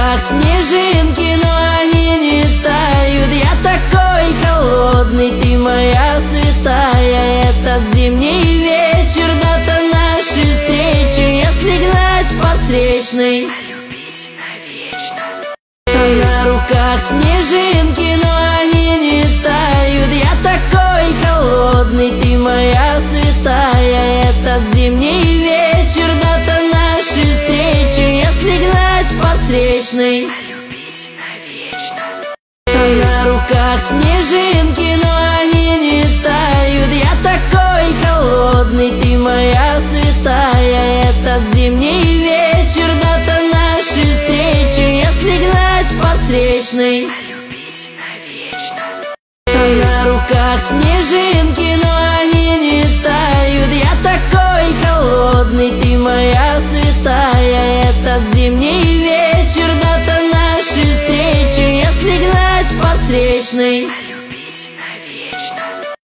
руках снежинки, но они не тают. Я такой холодный, ты моя святая. Этот зимний вечер, дата нашей встречи. Если гнать по встречной, любить навечно. на руках снежинки, но они не тают. Я такой холодный, ты моя святая. Этот зимний вечер, дата нашей встречи. Если гнать по встречной, Любить навечно. на руках снежинки, но они не тают. Я такой холодный, ты моя святая. Этот зимний вечер, дата нашей встречи. Если гнать по встречной, Любить навечно. на руках снежинки, но они не тают. Я такой холодный, ты моя святая. Этот зимний вечер, дата нашей встречи. Если гнать по встречной,